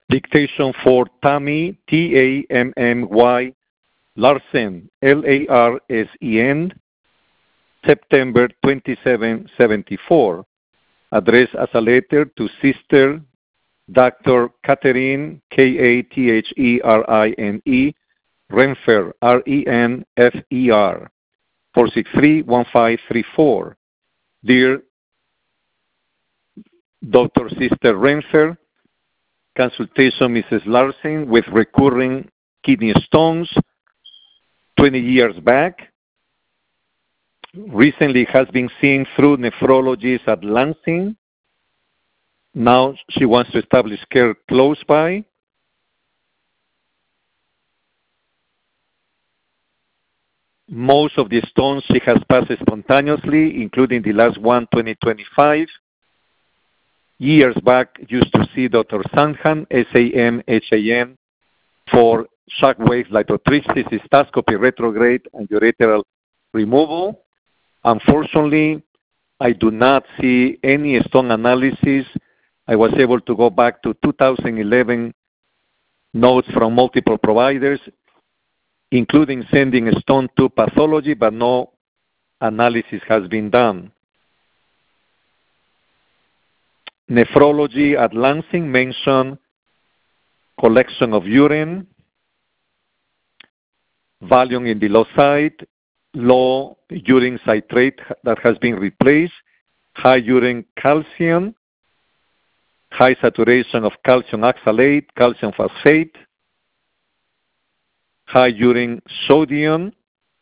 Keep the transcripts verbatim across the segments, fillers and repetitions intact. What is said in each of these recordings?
Dictation for Tammy, T A M M Y, Larsen, L A R S E N, September twenty-seventh, seventy-four, addressed as a letter to Sister Doctor Catherine, K A T H E R I N E, Renfer, R E N F E R, four six three, one five three four. Dear Doctor Sister Renfer, consultation Missus Larsen with recurring kidney stones twenty years back. Recently has been seen through nephrologists at Lansing. Now she wants to establish care close by. Most of the stones she has passed spontaneously, including the last one, twenty twenty-five. Years back, used to see Doctor Samhan, S A M H A N, for shockwave lithotripsy, cystoscopy, retrograde, and ureteral removal. Unfortunately, I do not see any stone analysis. I was able to go back to two thousand eleven notes from multiple providers, including sending a stone to pathology, but no analysis has been done. Nephrology at Lansing mentioned collection of urine, volume in the low side, low urine citrate that has been replaced, high urine calcium, high saturation of calcium oxalate, calcium phosphate, high urine sodium.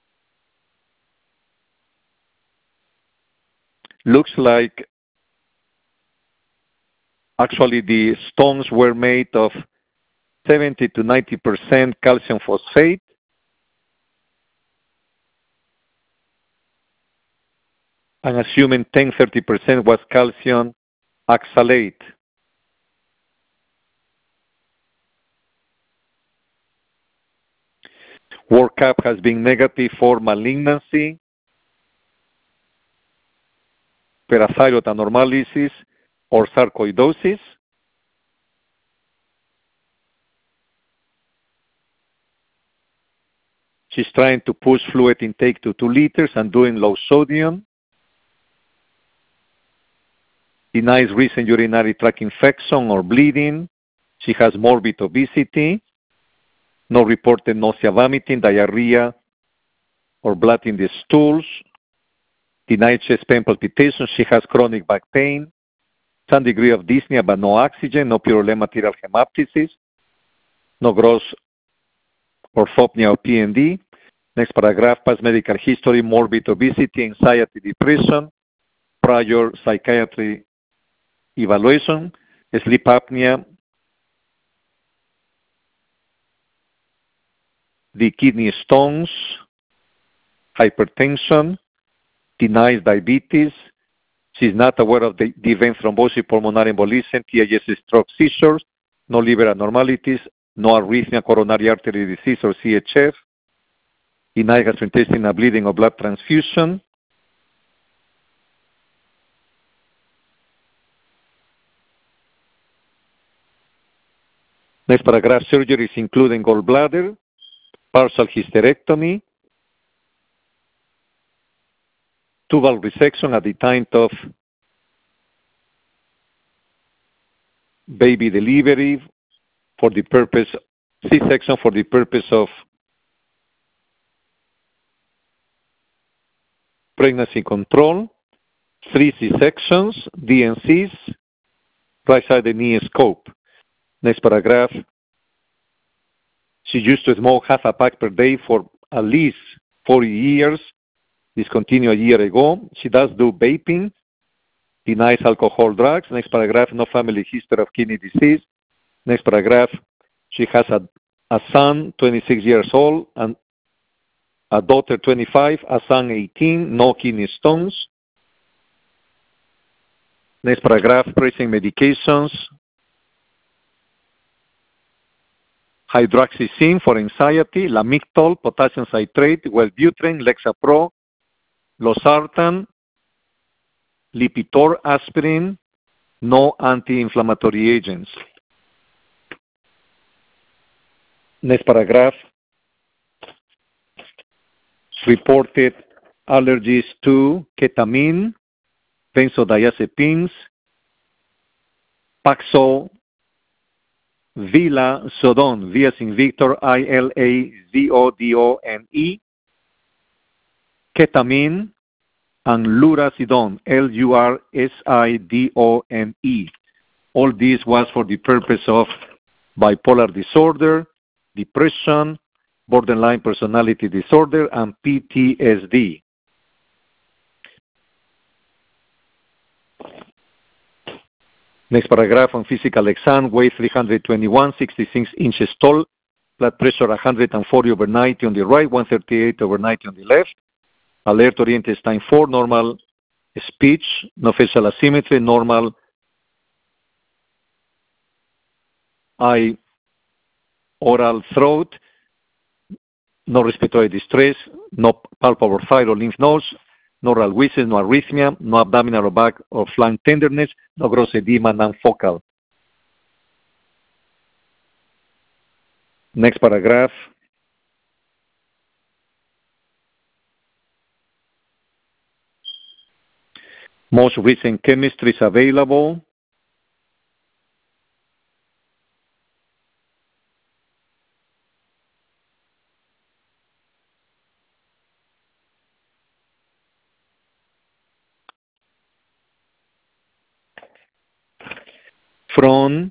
Looks like actually the stones were made of seventy to ninety percent calcium phosphate. And assuming ten to thirty percent was calcium oxalate. Workup has been negative for malignancy, parathyroid anormalities, or sarcoidosis. She's trying to push fluid intake to two liters and doing low sodium. Denies recent urinary tract infection or bleeding. She has morbid obesity. No reported nausea, vomiting, diarrhea, or blood in the stools. Denied chest pain palpitations. She has chronic back pain. Some degree of dyspnea, but no oxygen. No purulent material hemoptysis. No gross orthopnea or P N D. Next paragraph, past medical history, morbid obesity, anxiety, depression, prior psychiatry evaluation, sleep apnea, the kidney stones, hypertension, denies diabetes. She's not aware of the, the event thrombosis, pulmonary embolism, T I S, stroke, seizures, no liver abnormalities, no arrhythmia, coronary artery disease, or C H F. Denies gastrointestinal bleeding or blood transfusion. Next paragraph, surgeries including gallbladder, partial hysterectomy, tubal resection at the time of baby delivery for the purpose, C-section for the purpose of pregnancy control, three C-sections, D N Cs, right-sided knee scope. Next paragraph, she used to smoke half a pack per day for at least forty years, discontinued a year ago. She does do vaping, denies alcohol, drugs. Next paragraph, no family history of kidney disease. Next paragraph, she has a, a son, twenty-six years old, and a daughter, twenty-five, a son, eighteen, no kidney stones. Next paragraph, present medications. Hydroxyzine for anxiety, Lamictal, potassium citrate, Wellbutrin, Lexapro, Losartan, Lipitor, aspirin, no anti-inflammatory agents. Next paragraph. Reported allergies to ketamine, benzodiazepines, Paxil, vilazodone, V as in Victor, I L A Z O D O N E, ketamine, and lurazidone, L U R S I D O N E. All this was for the purpose of bipolar disorder, depression, borderline personality disorder, and P T S D. Next paragraph on physical exam, weight three hundred twenty-one, sixty-six inches tall, blood pressure one hundred forty over ninety on the right, one thirty-eight over ninety on the left, alert oriented time four, normal speech, no facial asymmetry, normal eye, oral, throat, no respiratory distress, no palpable thyroid or lymph nodes, no oral wheezing, no arrhythmia, no abdominal or back or flank tenderness, no gross edema, non-focal. Next paragraph. Most recent chemistry is available. From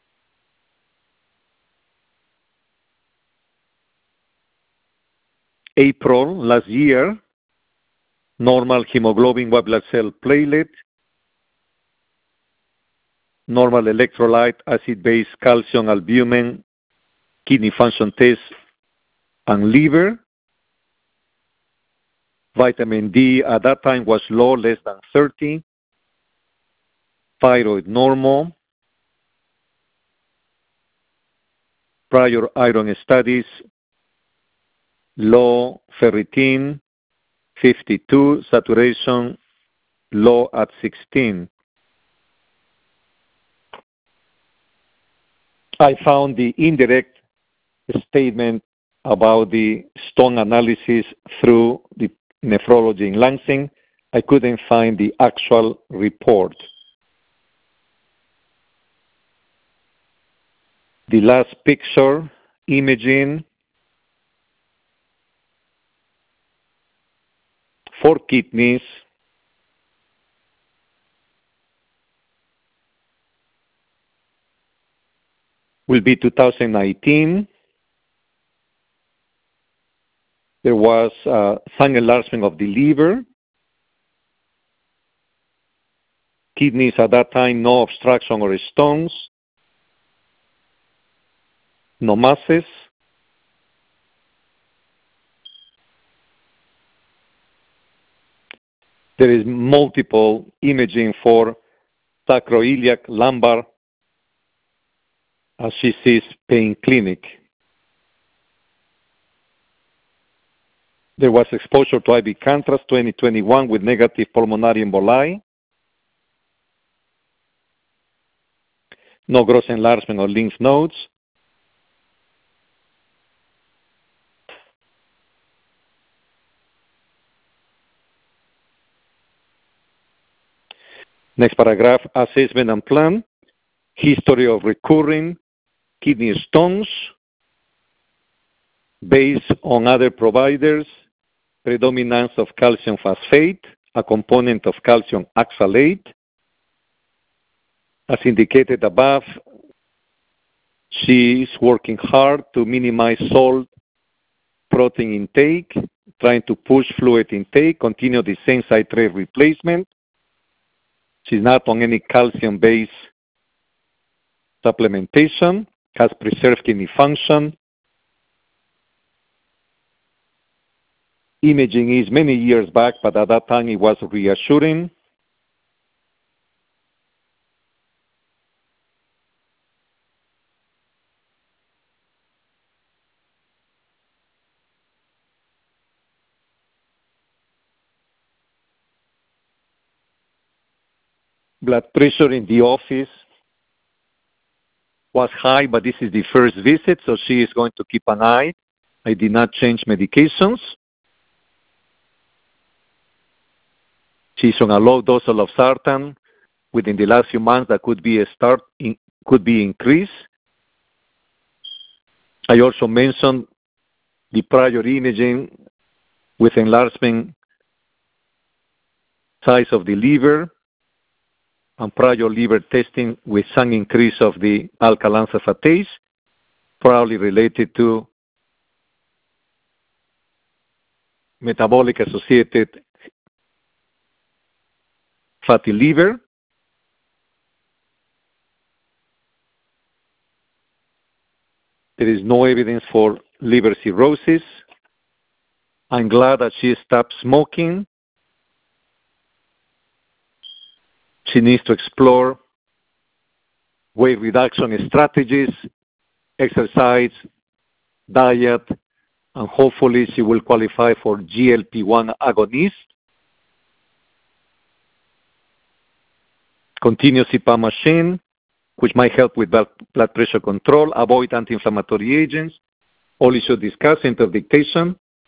April last year, normal hemoglobin, white blood cell platelet, normal electrolyte, acid-base, calcium, albumin, kidney function test, and liver. Vitamin D at that time was low, less than thirty. Thyroid normal. Prior iron studies, low ferritin, fifty-two, saturation, low at sixteen. I found the indirect statement about the stone analysis through the nephrology in Lansing. I couldn't find the actual report. The last picture, imaging for kidneys. Will be two thousand nineteen. There was uh, some enlargement of the liver. Kidneys at that time, no obstruction or stones. No masses. There is multiple imaging for sacroiliac, lumbar, as she sees pain clinic. There was exposure to I V contrast twenty twenty-one with negative pulmonary emboli. No gross enlargement of lymph nodes. Next paragraph, assessment and plan. History of recurring kidney stones based on other providers. Predominance of calcium phosphate, a component of calcium oxalate. As indicated above, she is working hard to minimize salt protein intake, trying to push fluid intake, continue the same citrate replacement. She's not on any calcium-based supplementation, has preserved kidney function. Imaging is many years back, but at that time it was reassuring. Blood pressure in the office, was high, but this is the first visit, so she is going to keep an eye. I did not change medications. She's on a low dose of losartan. Within the last few months, that could be a start, in, could be increased. I also mentioned the prior imaging with enlargement size of the liver and prior liver testing with some increase of the alkaline phosphatase, probably related to metabolic associated fatty liver. There is no evidence for liver cirrhosis. I'm glad that she stopped smoking. She needs to explore weight reduction strategies, exercise, diet, and hopefully she will qualify for G L P one agonist. Continuous C PAP machine, which might help with blood pressure control, avoid anti-inflammatory agents, all issues discussed, interdictation.